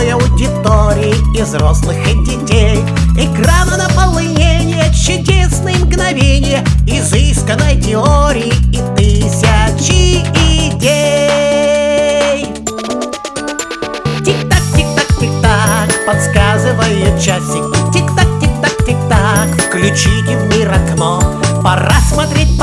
большой аудитории из взрослых и детей. Экрана наполнение, чудесные мгновения, изысканной теории и тысячи идей. Тик-так, тик-так, тик-так, подсказывает часик. Тик-так, тик-так, тик-так, включите в мир окно. Пора смотреть